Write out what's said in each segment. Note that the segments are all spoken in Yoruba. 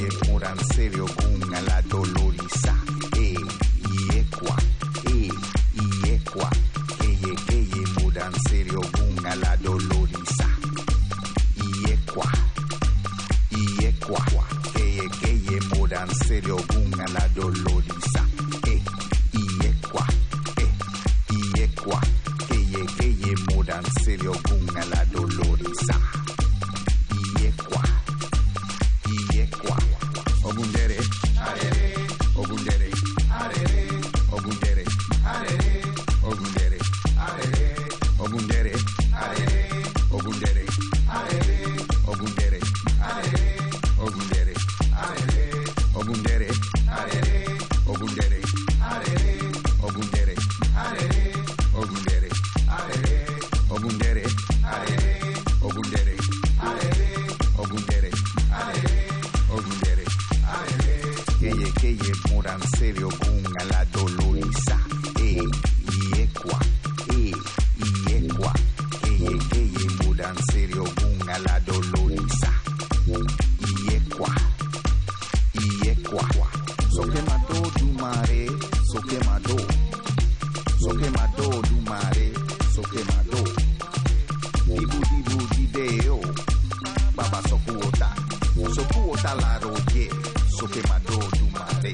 moran serio con la doloriza. Iekwa, iekwa, keye moran serio con la doloriza. Iekwa, keye moran serio con la doloriza. Iekwa, keye moran serio con la doloriza. Iekwa, ogundere, ogundere, ogundere, ogundere, ogundere, ogundere, ogundere, ogundere, ogundere, ogundere, ogundere, ogundere, ogundere, ogundere, ogundere, ogundere, keye moran serio con la doloriza. Iekwa, keye moran serio con la doloriza. Iekwa, sokemado du mare, sokemado du mare, sokemado. Dibu dideo, baba sokuota la roye, sokemado du mare.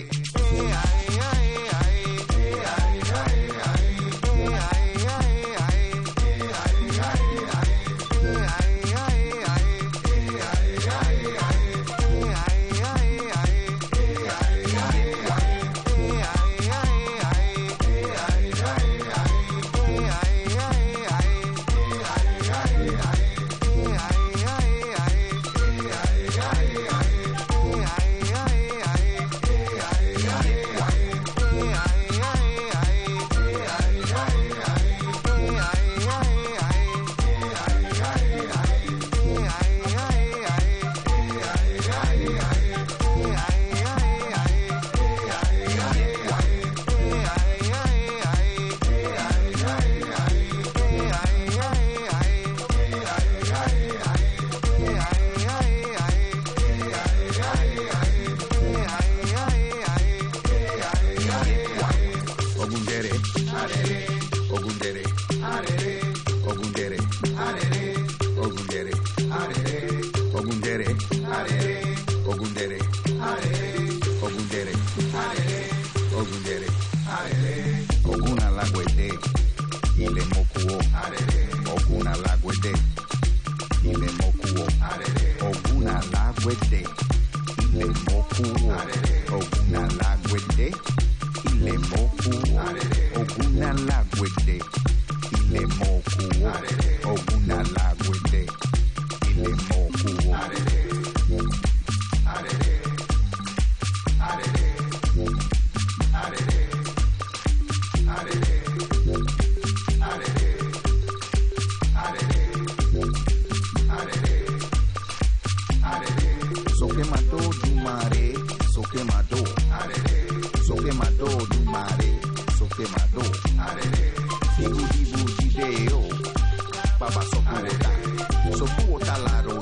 Oguna lagwede, ile mokuo. Oguna lagwede, ile mokuo. Oguna lagwede, ile mokuo. Oguna lagwede, ile mokuo. Oguna lagwede, ile mokuo. Oguna lagwede, ile mokuo. Sokemado du mare, sokemado. Sokemado du mare, sokemado. Dibu dideo, baba sokuota la roye.